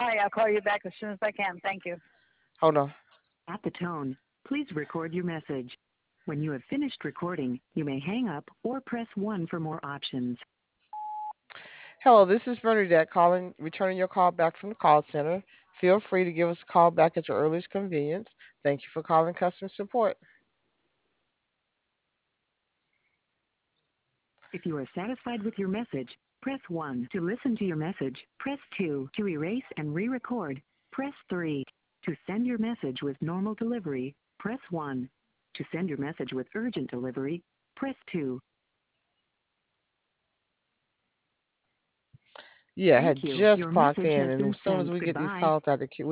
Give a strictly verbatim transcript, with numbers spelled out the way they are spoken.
Hi, I'll call you back as soon as I can. Thank you. Hold on. At the tone, please record your message. When you have finished recording, you may hang up or press one for more options. Hello, this is Bernadette calling, returning your call back from the call center. Feel free to give us a call back at your earliest convenience. Thank you for calling customer support. If you are satisfied with your message, press one. To listen to your message, press two. To erase and re-record, press three. To send your message with normal delivery, press one. To send your message with urgent delivery, press two. Yeah, I Thank had you. just Your clocked message in, has and been as soon as sent. we get these Goodbye. calls out of the queue,